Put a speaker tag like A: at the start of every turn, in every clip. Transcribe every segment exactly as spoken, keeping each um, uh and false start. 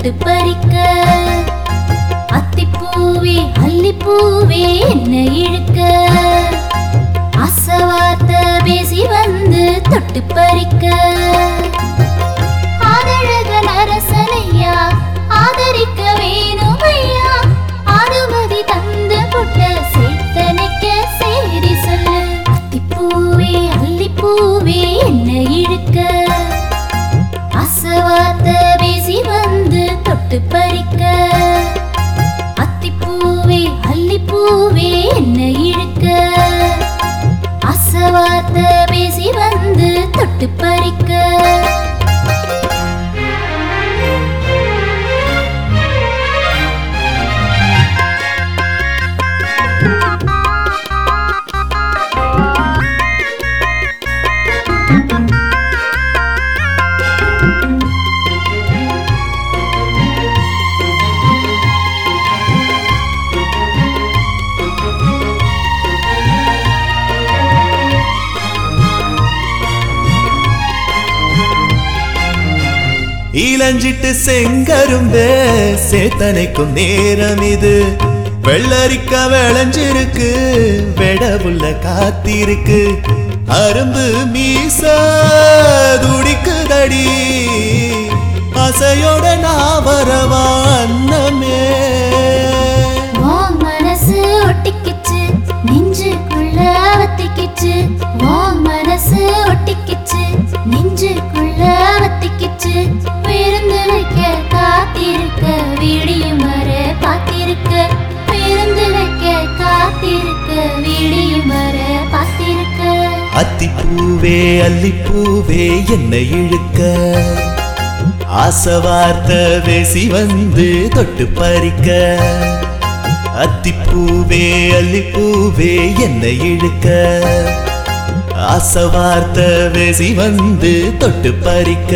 A: தொட்டு பறிக்க அத்திப்பூவே அல்லிப்பூவே என்ன இழுக்க ஆசவார்த்த பேசி வந்து தொட்டு பறிக்க ஆதழகன் அரசனையா ஆதரிக்க வேணுமையா ஆடுமதி தந்து புட்ட சேத்தனைக்க சேரி சொல்லு அத்திப்பூவே அல்லிப்பூவே என்ன இழுக்க ஆசவார்த்த பேசி வந்து தொட்டு பறிக்க அத்திப்பூவே அல்லிப்பூவே என்ன இழுக்க ஆசவார்த்த பேசி வந்து தொட்டு பறிக்க
B: இளஞ்சிட்டு செங்கரும்பே சேத்தனைக்கும் நேரம் இது வெள்ளரிக்க விளைஞ்சிருக்கு வெடவுள்ள காத்திருக்கு அரும்பு மீச துடிக்குதடி அசையோட நான் வரவா அன்னமே
A: மனசு ஒட்டிக்கிச்சு நெஞ்சுக்குள்ள வத்திக்கிச்சு மனசு ஒட்டிக்கிச்சு நெஞ்சுக்குள்ள வத்திக்கிச்சு விருந்து வைக்க காத்திருக்க விடியும் வர காத்திருக்க விருந்து வைக்க காத்திருக்க விடியும் வர காத்திருக்க
B: அத்திப்பூவே அல்லிப்பூவே என்ன இழுக்க ஆசவார்த்த பேசி வந்து தொட்டு பறிக்க அத்திப்பூவே அல்லிப்பூவே என்ன இழுக்க ஆசவார்த்த பேசி வந்து தொட்டு பறிக்க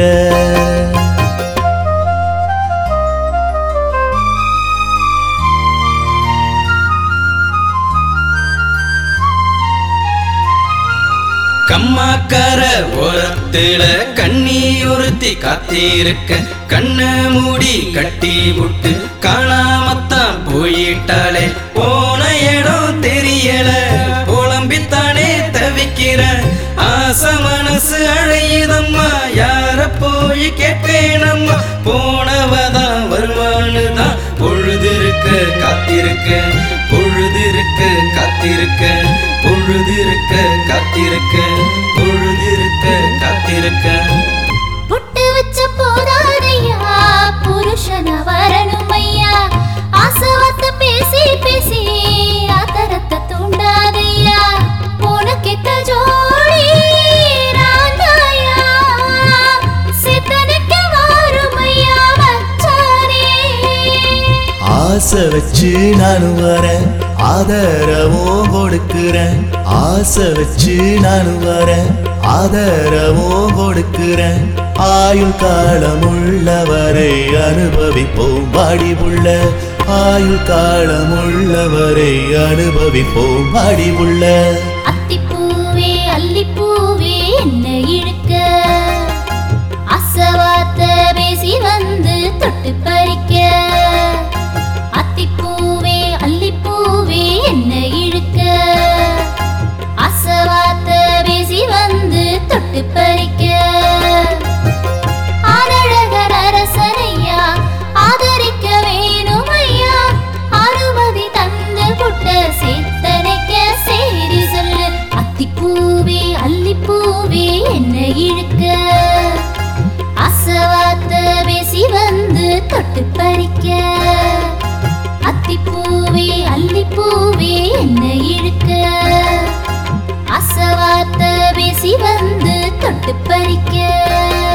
C: கம்மாக்கார ஓரத்துல கண்ணி ஒருத்தி காத்திருக்க கண்ண மூடி கட்டி விட்டு காணாமத்தான் போயிட்டாளே போன இடம் தெரியல புலம்பித்தானே தவிக்கிற ஆச மனசு அழையுதம்மா யார போய் கேட்பேனம்மா போனவதான் வருவானுதான் பொழுதிருக்க காத்திருக்க பொழுதிருக்க காத்திருக்க பொழுதிருக்க காத்திருக்க பொழுதிருக்க காத்திருக்க
A: புட்டு வச்ச போதாதையா புருஷன வரணுமையா ஆசவார்த்த பேசி பேசி ஆதரத்தை தூண்டாதையா உனக்கெத்த ஜோடி ராதாயா சித்தனைக்கு வாருமையா வச்சாரே
B: ஆசை வச்சு நானும் வரேன் ஆதரவும் கொடுக்கிறேன் ஆசை வச்சு நானும் வரேன் ஆதரவும் கொடுக்கிறேன் ஆயுள் காலம் உள்ளவரை அனுபவிப்போம் வாடி உள்ள ஆயுள் காலம் உள்ளவரை அனுபவிப்போம் வாடி உள்ள
A: அத்திப்பூவே அல்லிப்பூவே என்ன இழுக்க ஆசவார்த்த பேசி வந்து தொட்டு பறிக்க அத்திப்பூவே அல்லிப்பூவே என்ன இழுக்க ஆசவார்த்த பேசி வந்து தொட்டு பறிக்க ஆதழகன் அரசனையா ஆதரிக்க வேணுமையா ஆறுமதி தந்து புட்ட சேத்தனைக்க சேரி சொல்லு அத்திப்பூவே அல்லிப்பூவே என்ன இழுக்க ஆசவார்த்த பேசி வந்து தொட்டு பறிக்க அத்திப்பூவே அல்லிப்பூவே என்ன இழுக்க ஆசவார்த்த பேசி வந்து தொட்டு பறிக்க